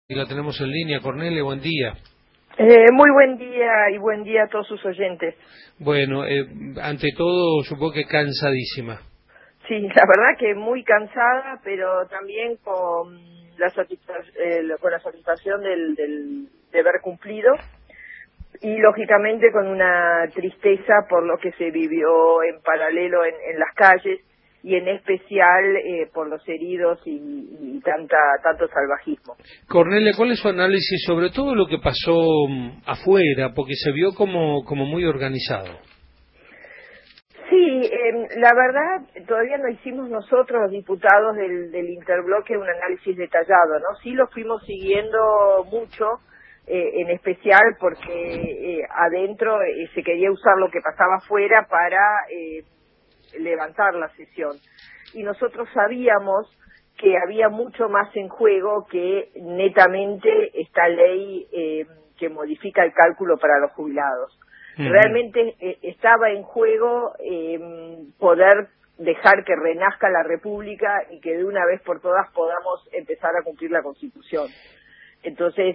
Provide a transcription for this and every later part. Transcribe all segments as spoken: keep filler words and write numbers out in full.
Y la tenemos en línea. Cornelia, buen día. Eh, muy buen día y buen día a todos sus oyentes. Bueno, eh, ante todo, supongo que cansadísima. Sí, la verdad que muy cansada, pero también con la, satisfa- eh, con la satisfacción del, del deber cumplido y lógicamente con una tristeza por lo que se vivió en paralelo en, en las calles y en especial eh, por los heridos y, y tanta tanto salvajismo. Cornelia, ¿cuál es su análisis sobre todo lo que pasó mm, afuera? Porque se vio como, como muy organizado. Sí, eh, la verdad, todavía no hicimos nosotros, los diputados del, del Interbloque, un análisis detallado, ¿no? Sí lo fuimos siguiendo mucho, eh, en especial porque eh, adentro eh, se quería usar lo que pasaba afuera para eh, levantar la sesión. Y nosotros sabíamos que había mucho más en juego que netamente esta ley eh, que modifica el cálculo para los jubilados. Realmente eh, estaba en juego eh, poder dejar que renazca la República y que de una vez por todas podamos empezar a cumplir la Constitución. Entonces,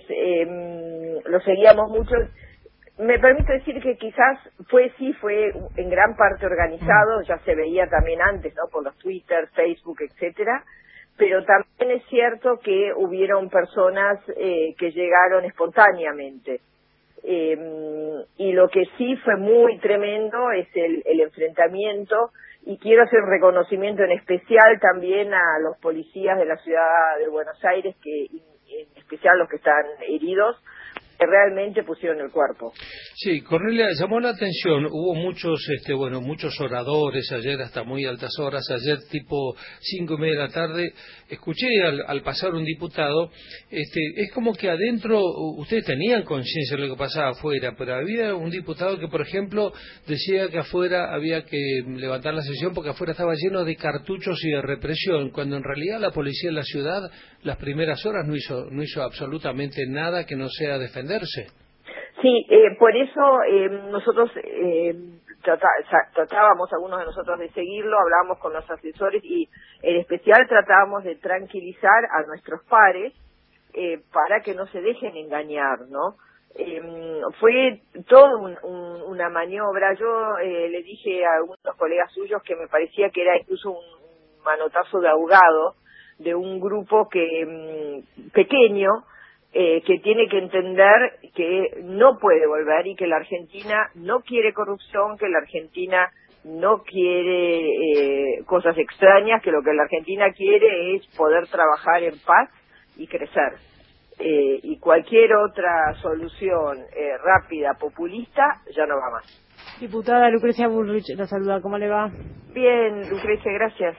eh, lo seguíamos mucho. Me permito decir que quizás fue, sí, fue en gran parte organizado, ya se veía también antes, ¿no?, por los Twitter, Facebook, etcétera, pero también es cierto que hubieron personas eh, que llegaron espontáneamente. Eh, y lo que sí fue muy tremendo es el, el enfrentamiento, y quiero hacer un reconocimiento en especial también a los policías de la ciudad de Buenos Aires, que en especial los que están heridos, que realmente pusieron el cuerpo. Sí, Cornelia, llamó la atención, hubo muchos, este, bueno, muchos oradores ayer hasta muy altas horas, ayer tipo cinco y media de la tarde, escuché al, al pasar un diputado, este, es como que adentro ustedes tenían conciencia de lo que pasaba afuera, pero había un diputado que, por ejemplo, decía que afuera había que levantar la sesión porque afuera estaba lleno de cartuchos y de represión, cuando en realidad la policía en la ciudad las primeras horas no hizo, no hizo absolutamente nada que no sea defenderse. Sí, eh, por eso eh, nosotros eh, trata, tratábamos, algunos de nosotros, de seguirlo, hablábamos con los asesores y en especial tratábamos de tranquilizar a nuestros pares eh, para que no se dejen engañar, ¿no? Eh, fue todo un, un, una maniobra. Yo eh, le dije a algunos colegas suyos que me parecía que era incluso un manotazo de ahogado de un grupo que mm, pequeño, Eh, que tiene que entender que no puede volver y que la Argentina no quiere corrupción, que la Argentina no quiere eh, cosas extrañas, que lo que la Argentina quiere es poder trabajar en paz y crecer. Eh, y cualquier otra solución eh, rápida, populista, ya no va más. Diputada Lucrecia Bullrich, la saluda, ¿cómo le va? Bien, Lucrecia, gracias.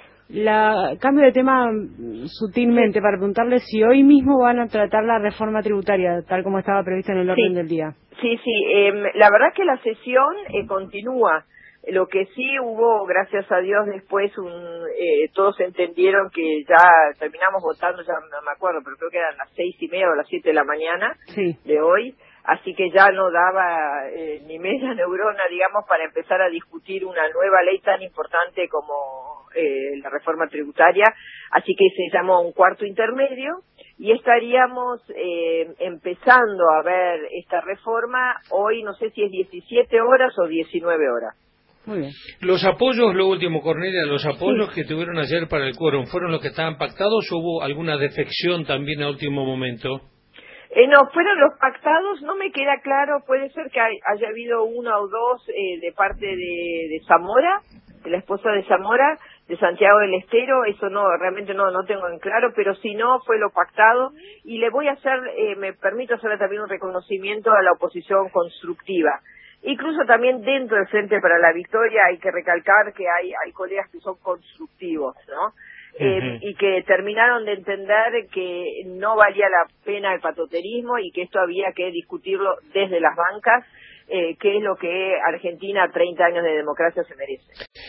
La cambio de tema sutilmente Sí. para preguntarle si hoy mismo van a tratar la reforma tributaria, tal como estaba prevista en el orden Sí, del día. sí, sí. Eh, la verdad que la sesión eh, continúa. Lo que sí hubo, gracias a Dios, después un, eh, todos entendieron que ya terminamos votando, ya no me acuerdo, pero creo que eran las seis y media o las siete de la mañana Sí. de hoy, así que ya no daba eh, ni media neurona, digamos, para empezar a discutir una nueva ley tan importante como eh, la reforma tributaria, así que se llamó un cuarto intermedio y estaríamos eh, empezando a ver esta reforma hoy, no sé si es diecisiete horas o diecinueve horas. Muy bien. Los apoyos, lo último, Cornelia, los apoyos Sí. que tuvieron ayer para el quórum, ¿fueron los que estaban pactados o hubo alguna defección también a último momento? Eh, no, fueron los pactados, no me queda claro, puede ser que hay, haya habido uno o dos eh, de parte de, de Zamora, de la esposa de Zamora, de Santiago del Estero, eso no, realmente no, no tengo en claro, pero si no, fue lo pactado, y le voy a hacer, eh, me permito hacerle también un reconocimiento a la oposición constructiva. Incluso también dentro del Frente para la Victoria hay que recalcar que hay, hay colegas que son constructivos, ¿no? Eh, Uh-huh. y que terminaron de entender que no valía la pena el patoterismo y que esto había que discutirlo desde las bancas, eh, que es lo que Argentina, treinta años de democracia, se merece.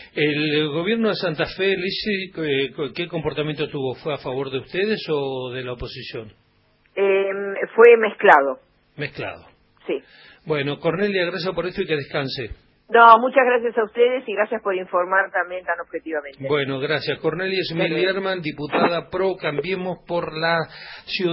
¿El gobierno de Santa Fe, Lisi, eh, qué comportamiento tuvo? ¿Fue a favor de ustedes o de la oposición? Eh, fue mezclado. Mezclado. Sí. Bueno, Cornelia, gracias por esto y que descanse. No, muchas gracias a ustedes y gracias por informar también tan objetivamente. Bueno, gracias. Cornelia Smil Lerman, diputada pro Cambiemos por la Ciudad.